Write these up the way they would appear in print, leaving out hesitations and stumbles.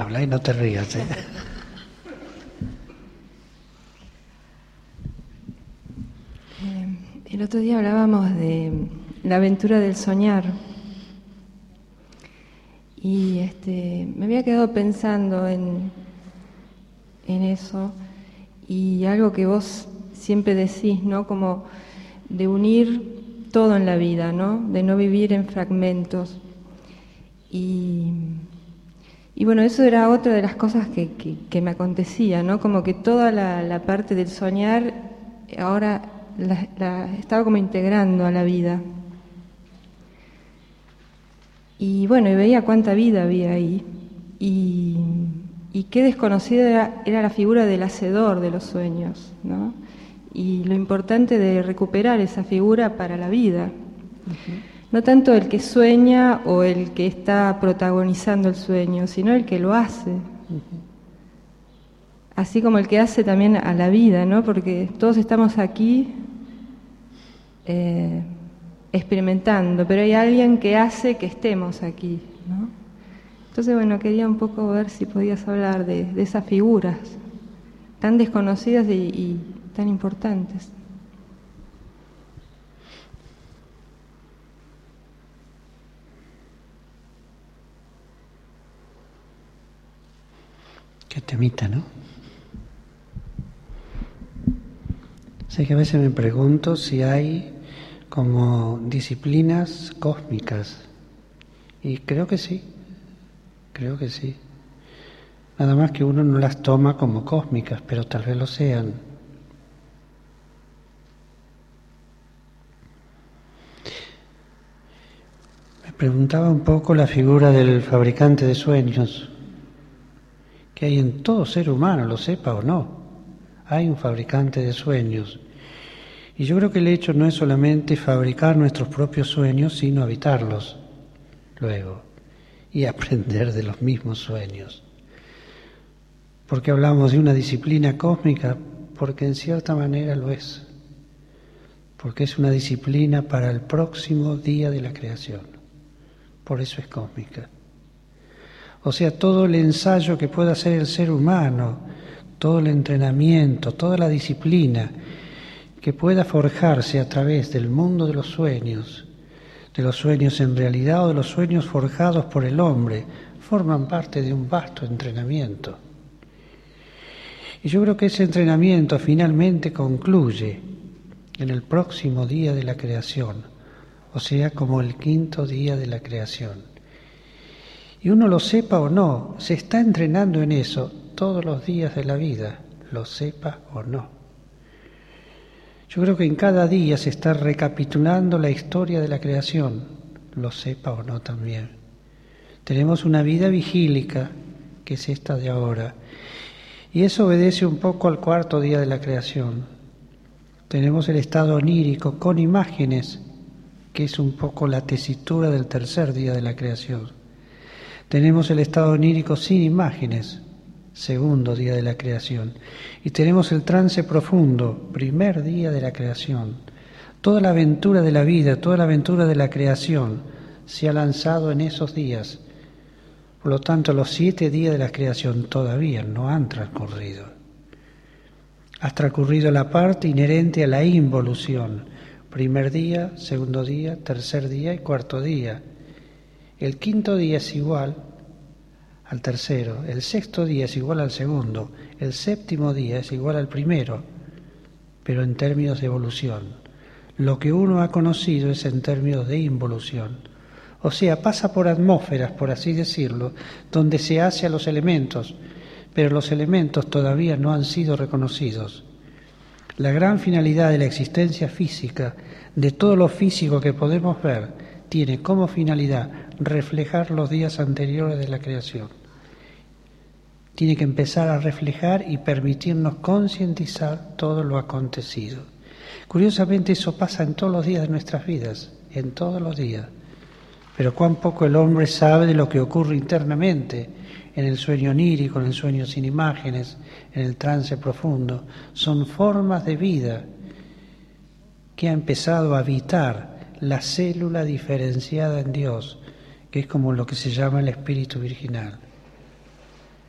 Habla y no te rías, ¿eh? El otro día hablábamos de la aventura del soñar y me había quedado pensando en eso y algo que vos siempre decís, ¿no? Como de unir todo en la vida, ¿no? De no vivir en fragmentos. Y bueno, eso era otra de las cosas que me acontecía, ¿no? Como que toda la parte del soñar ahora la estaba como integrando a la vida. Y bueno, y veía cuánta vida había ahí. Y qué desconocida era la figura del hacedor de los sueños, ¿no? Y lo importante de recuperar esa figura para la vida. Uh-huh. No tanto el que sueña o el que está protagonizando el sueño, sino el que lo hace. Uh-huh. Así como el que hace también a la vida, ¿no? Porque todos estamos aquí experimentando, pero hay alguien que hace que estemos aquí, ¿no? Entonces, bueno, quería un poco ver si podías hablar de esas figuras tan desconocidas y tan importantes. Qué temita, ¿no? Sé que a veces me pregunto si hay como disciplinas cósmicas, y creo que sí, Nada más que uno no las toma como cósmicas, pero tal vez lo sean. Me preguntaba un poco la figura del fabricante de sueños, que hay en todo ser humano, lo sepa o no. Hay un fabricante de sueños. Y yo creo que el hecho no es solamente fabricar nuestros propios sueños, sino habitarlos luego y aprender de los mismos sueños. ¿Por qué hablamos de una disciplina cósmica? Porque en cierta manera lo es. Porque es una disciplina para el próximo día de la creación. Por eso es cósmica. O sea, todo el ensayo que pueda hacer el ser humano, todo el entrenamiento, toda la disciplina que pueda forjarse a través del mundo de los sueños en realidad o de los sueños forjados por el hombre, forman parte de un vasto entrenamiento. Y yo creo que ese entrenamiento finalmente concluye en el próximo día de la creación, o sea, como el quinto día de la creación. Y uno lo sepa o no, se está entrenando en eso todos los días de la vida, lo sepa o no. Yo creo que en cada día se está recapitulando la historia de la creación, lo sepa o no también. Tenemos una vida vigílica, que es esta de ahora, y eso obedece un poco al cuarto día de la creación. Tenemos el estado onírico con imágenes, que es un poco la tesitura del tercer día de la creación. Tenemos el estado onírico sin imágenes, segundo día de la creación. Y tenemos el trance profundo, primer día de la creación. Toda la aventura de la vida, toda la aventura de la creación se ha lanzado en esos días. Por lo tanto, los 7 días de la creación todavía no han transcurrido. Ha transcurrido la parte inherente a la involución. Primer día, segundo día, tercer día y cuarto día. El quinto día es igual al tercero, el sexto día es igual al segundo, el séptimo día es igual al primero, pero en términos de evolución. Lo que uno ha conocido es en términos de involución. O sea, pasa por atmósferas, por así decirlo, donde se hace a los elementos, pero los elementos todavía no han sido reconocidos. La gran finalidad de la existencia física, de todo lo físico que podemos ver, tiene como finalidad reflejar los días anteriores de la creación. Tiene que empezar a reflejar y permitirnos concientizar todo lo acontecido. Curiosamente eso pasa en todos los días de nuestras vidas, en todos los días. Pero cuán poco el hombre sabe de lo que ocurre internamente, en el sueño onírico, en el sueño sin imágenes, en el trance profundo. Son formas de vida que ha empezado a habitar la célula diferenciada en Dios, que es como lo que se llama el espíritu virginal.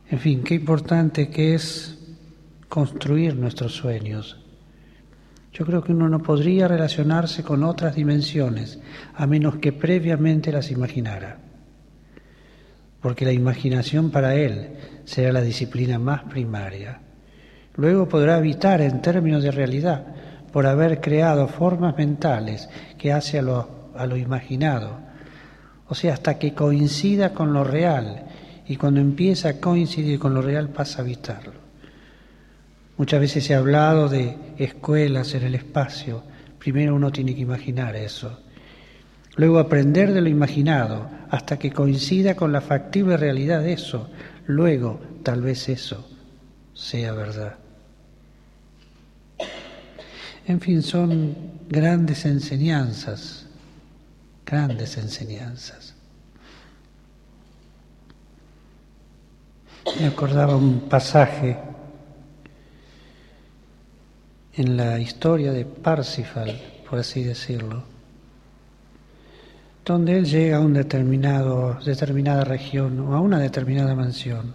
En fin, qué importante que es construir nuestros sueños. Yo creo que uno no podría relacionarse con otras dimensiones a menos que previamente las imaginara. Porque la imaginación para él será la disciplina más primaria. Luego podrá habitar en términos de realidad por haber creado formas mentales que hace a lo imaginado. O sea, hasta que coincida con lo real, y cuando empieza a coincidir con lo real pasa a habitarlo. Muchas veces se ha hablado de escuelas en el espacio. Primero uno tiene que imaginar eso. Luego aprender de lo imaginado hasta que coincida con la factible realidad de eso. Luego, tal vez eso sea verdad. En fin, son grandes enseñanzas, grandes enseñanzas. Me acordaba un pasaje en la historia de Parsifal, por así decirlo, donde él llega a una determinada región o a una determinada mansión.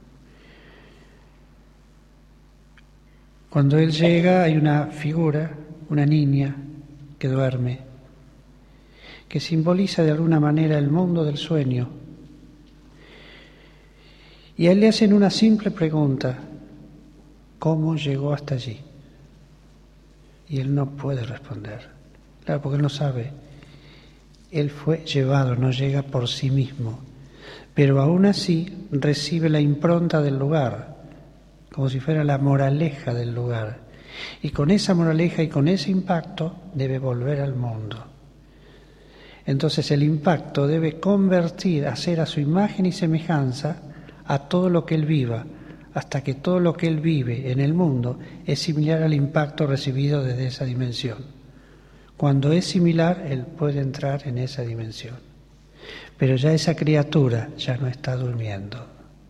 Cuando él llega hay una figura, una niña que duerme, que simboliza de alguna manera el mundo del sueño. Y a él le hacen una simple pregunta: ¿cómo llegó hasta allí? Y él no puede responder. Claro, porque él no sabe. Él fue llevado, no llega por sí mismo. Pero aún así recibe la impronta del lugar, como si fuera la moraleja del lugar. Y con esa moraleja y con ese impacto debe volver al mundo. Entonces el impacto debe convertir, hacer a su imagen y semejanza a todo lo que él viva, hasta que todo lo que él vive en el mundo es similar al impacto recibido desde esa dimensión. Cuando es similar, él puede entrar en esa dimensión. Pero ya esa criatura ya no está durmiendo.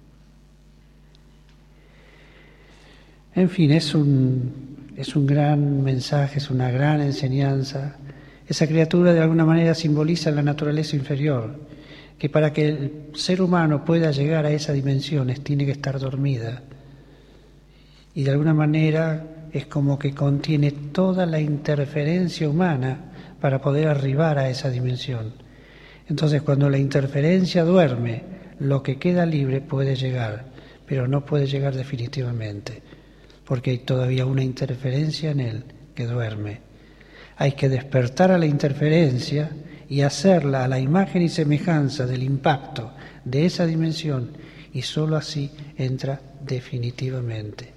En fin, es un gran mensaje, es una gran enseñanza. Esa criatura de alguna manera simboliza la naturaleza inferior, que para que el ser humano pueda llegar a esa dimensión tiene que estar dormida. Y de alguna manera es como que contiene toda la interferencia humana para poder arribar a esa dimensión. Entonces, cuando la interferencia duerme, lo que queda libre puede llegar, pero no puede llegar definitivamente, porque hay todavía una interferencia en él que duerme. Hay que despertar a la interferencia y hacerla a la imagen y semejanza del impacto de esa dimensión, y sólo así entra definitivamente.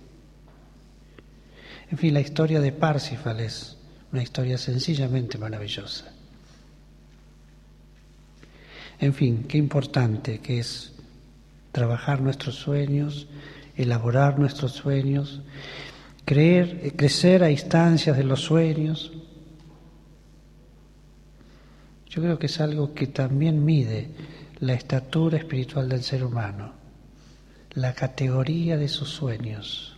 En fin, la historia de Parsifal es una historia sencillamente maravillosa. En fin, qué importante que es trabajar nuestros sueños, elaborar nuestros sueños, crecer a instancias de los sueños. Yo creo que es algo que también mide la estatura espiritual del ser humano, la categoría de sus sueños.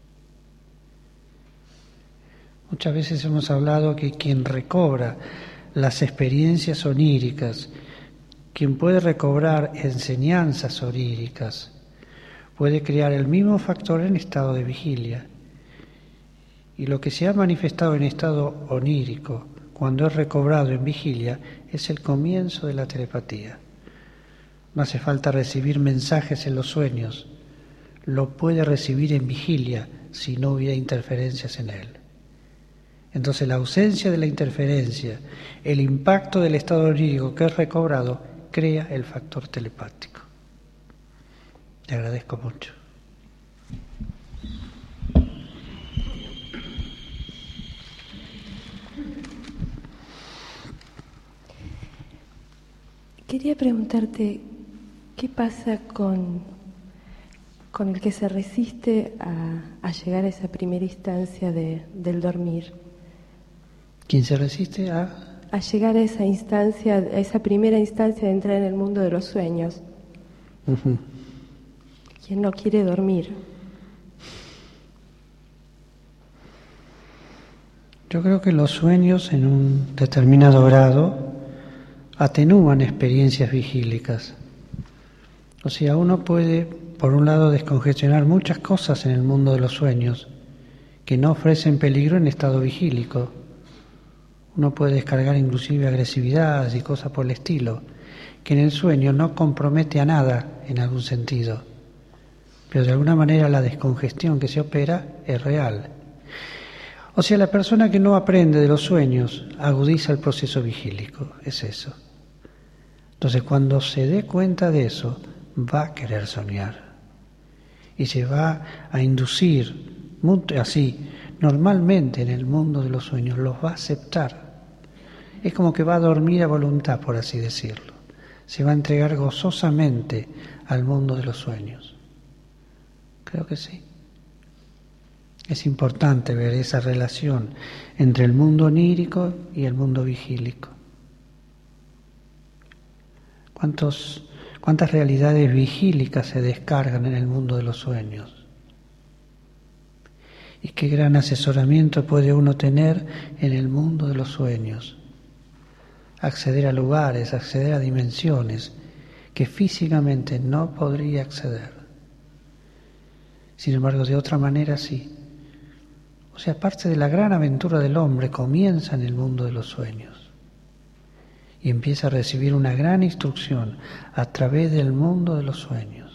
Muchas veces hemos hablado que quien recobra las experiencias oníricas, quien puede recobrar enseñanzas oníricas, puede crear el mismo factor en estado de vigilia. Y lo que se ha manifestado en estado onírico, cuando es recobrado en vigilia, es el comienzo de la telepatía. No hace falta recibir mensajes en los sueños, lo puede recibir en vigilia si no hubiera interferencias en él. Entonces la ausencia de la interferencia, el impacto del estado onírico que es recobrado, crea el factor telepático. Te agradezco mucho. Quería preguntarte, ¿qué pasa con el que se resiste a llegar a esa primera instancia del dormir? ¿Quién se resiste a llegar a esa instancia, a esa primera instancia de entrar en el mundo de los sueños? Uh-huh. ¿Quién no quiere dormir? Yo creo que los sueños en un determinado grado atenúan experiencias vigílicas. O sea, uno puede por un lado, descongestionar muchas cosas en el mundo de los sueños que no ofrecen peligro en estado vigílico. Uno puede descargar inclusive agresividades y cosas por el estilo, que en el sueño no compromete a nada en algún sentido. Pero de alguna manera la descongestión que se opera es real. O sea, la persona que no aprende de los sueños agudiza el proceso vigílico, es eso. Entonces, cuando se dé cuenta de eso, va a querer soñar. Y se va a inducir, así, normalmente en el mundo de los sueños, los va a aceptar. Es como que va a dormir a voluntad, por así decirlo. Se va a entregar gozosamente al mundo de los sueños. Creo que sí. Es importante ver esa relación entre el mundo onírico y el mundo vigílico. ¿Cuántas realidades vigílicas se descargan en el mundo de los sueños? Y qué gran asesoramiento puede uno tener en el mundo de los sueños. Acceder a lugares, acceder a dimensiones que físicamente no podría acceder. Sin embargo, de otra manera sí. O sea, parte de la gran aventura del hombre comienza en el mundo de los sueños y empieza a recibir una gran instrucción a través del mundo de los sueños.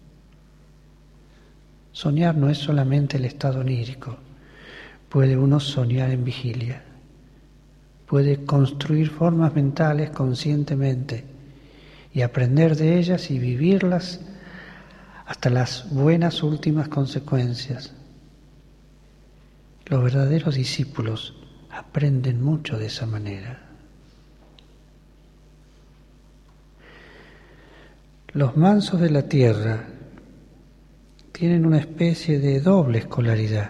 Soñar no es solamente el estado onírico, puede uno soñar en vigilia, puede construir formas mentales conscientemente y aprender de ellas y vivirlas hasta las buenas últimas consecuencias. Los verdaderos discípulos aprenden mucho de esa manera. Los mansos de la tierra tienen una especie de doble escolaridad.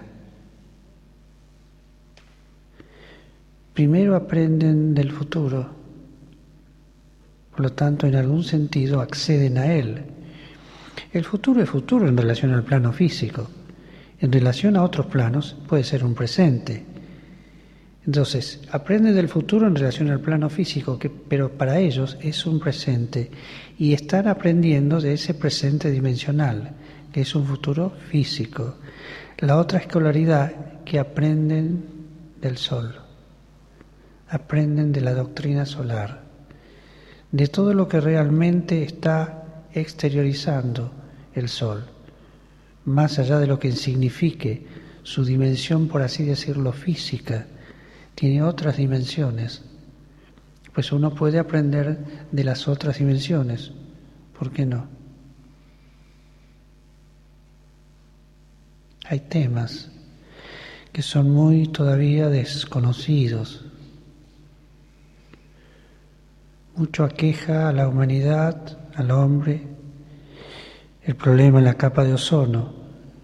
Primero aprenden del futuro, por lo tanto en algún sentido acceden a él. El futuro es futuro en relación al plano físico. En relación a otros planos puede ser un presente. Entonces, aprenden del futuro en relación al plano físico, pero para ellos es un presente y están aprendiendo de ese presente dimensional, que es un futuro físico. La otra escolaridad que aprenden del sol, aprenden de la doctrina solar, de todo lo que realmente está exteriorizando el sol, más allá de lo que signifique su dimensión, por así decirlo, física, tiene otras dimensiones. Pues uno puede aprender de las otras dimensiones, ¿por qué no? Hay temas que son muy todavía desconocidos. Mucho aqueja a la humanidad, al hombre, el problema en la capa de ozono.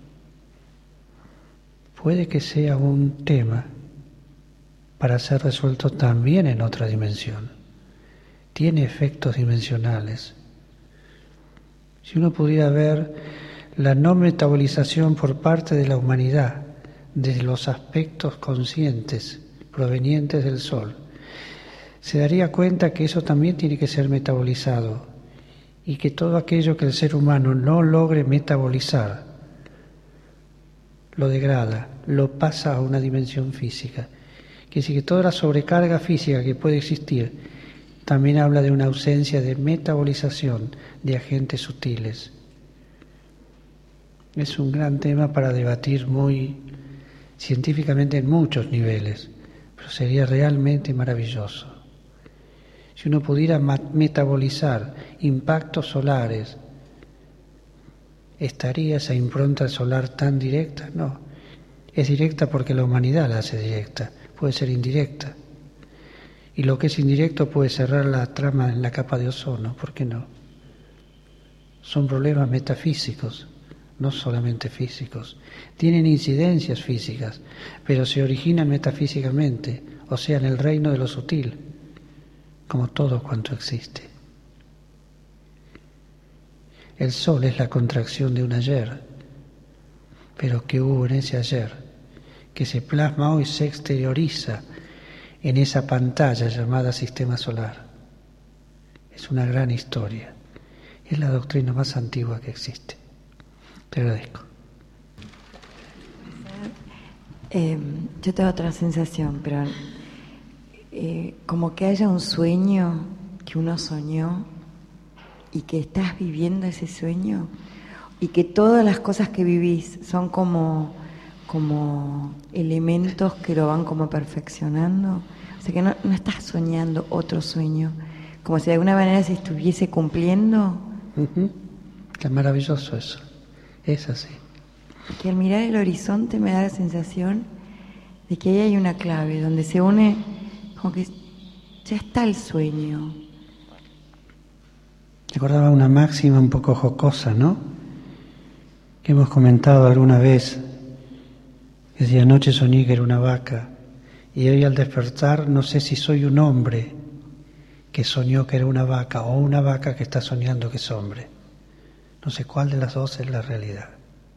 Puede que sea un tema para ser resuelto también en otra dimensión. Tiene efectos dimensionales. Si uno pudiera ver la no metabolización por parte de la humanidad de los aspectos conscientes provenientes del sol, se daría cuenta que eso también tiene que ser metabolizado y que todo aquello que el ser humano no logre metabolizar lo degrada, lo pasa a una dimensión física. Quiere decir que toda la sobrecarga física que puede existir también habla de una ausencia de metabolización de agentes sutiles. Es un gran tema para debatir muy científicamente en muchos niveles, pero sería realmente maravilloso. Si uno pudiera metabolizar impactos solares, ¿estaría esa impronta solar tan directa? No, es directa porque la humanidad la hace directa, puede ser indirecta. Y lo que es indirecto puede cerrar la trama en la capa de ozono, ¿por qué no? Son problemas metafísicos, no solamente físicos. Tienen incidencias físicas, pero se originan metafísicamente, o sea, en el reino de lo sutil, como todo cuanto existe. El sol es la contracción de un ayer, pero ¿qué hubo en ese ayer? Que se plasma hoy, se exterioriza en esa pantalla llamada sistema solar. Es una gran historia. Es la doctrina más antigua que existe. Te agradezco. Yo tengo otra sensación, pero como que haya un sueño que uno soñó y que estás viviendo ese sueño y que todas las cosas que vivís son como elementos que lo van como perfeccionando. O sea que no estás soñando otro sueño, como si de alguna manera se estuviese cumpliendo. Uh-huh. Es maravilloso eso, es así. Que al mirar el horizonte me da la sensación de que ahí hay una clave, donde se une, como que ya está el sueño. Recordaba una máxima un poco jocosa, ¿no? Que hemos comentado alguna vez, que decía: anoche soñé que era una vaca, y hoy al despertar no sé si soy un hombre que soñó que era una vaca o una vaca que está soñando que es hombre. No sé cuál de las dos es la realidad.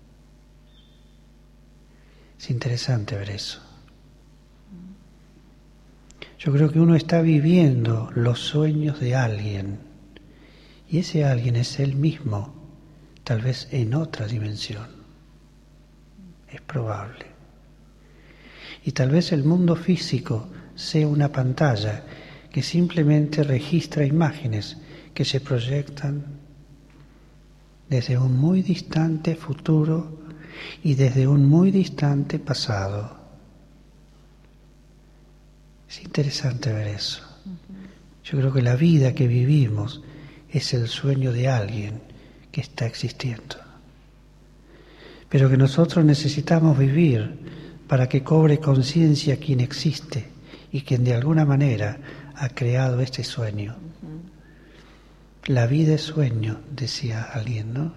Es interesante ver eso. Yo creo que uno está viviendo los sueños de alguien, y ese alguien es él mismo, tal vez en otra dimensión. Es probable. Y tal vez el mundo físico sea una pantalla que simplemente registra imágenes que se proyectan desde un muy distante futuro y desde un muy distante pasado. Es interesante ver eso. Yo creo que la vida que vivimos es el sueño de alguien que está existiendo, pero que nosotros necesitamos vivir para que cobre conciencia quien existe y quien de alguna manera ha creado este sueño. La vida es sueño, decía alguien, ¿no?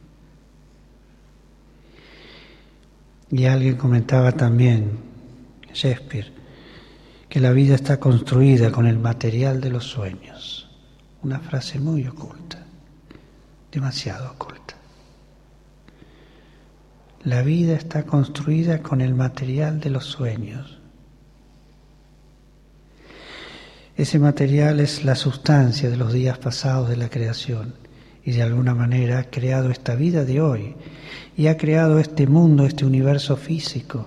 Y alguien comentaba también, Shakespeare, que la vida está construida con el material de los sueños. Una frase muy oculta, demasiado oculta. La vida está construida con el material de los sueños. Ese material es la sustancia de los días pasados de la creación y de alguna manera ha creado esta vida de hoy y ha creado este mundo, este universo físico.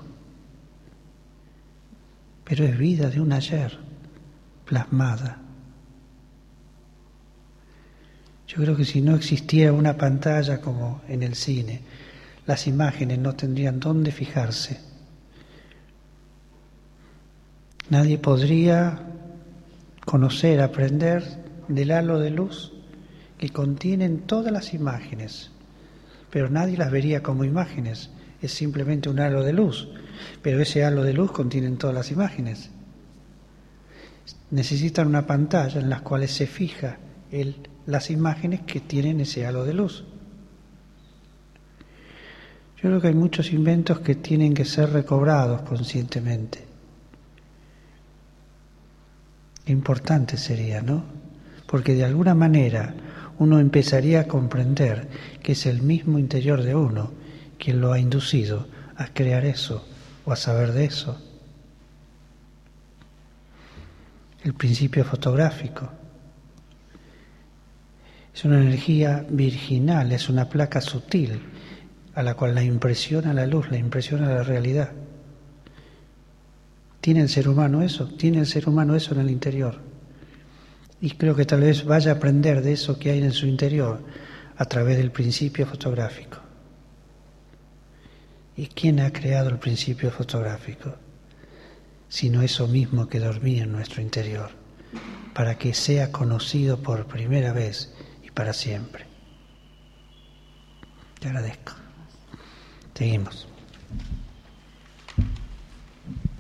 Pero es vida de un ayer, plasmada. Yo creo que si no existiera una pantalla como en el cine, las imágenes no tendrían dónde fijarse. Nadie podría conocer, aprender del halo de luz que contienen todas las imágenes, pero nadie las vería como imágenes, es simplemente un halo de luz, pero ese halo de luz contiene todas las imágenes. Necesitan una pantalla en la cual se fija las imágenes que tienen ese halo de luz. Yo creo que hay muchos inventos que tienen que ser recobrados conscientemente. Qué importante sería, ¿no? Porque de alguna manera uno empezaría a comprender que es el mismo interior de uno quien lo ha inducido a crear eso o a saber de eso. El principio fotográfico es una energía virginal, es una placa sutil a la cual la impresiona la luz, la impresiona la realidad. ¿Tiene el ser humano eso? Tiene el ser humano eso en el interior. Y creo que tal vez vaya a aprender de eso que hay en su interior a través del principio fotográfico. ¿Y quién ha creado el principio fotográfico? Sino eso mismo que dormía en nuestro interior, para que sea conocido por primera vez y para siempre. Te agradezco. Seguimos.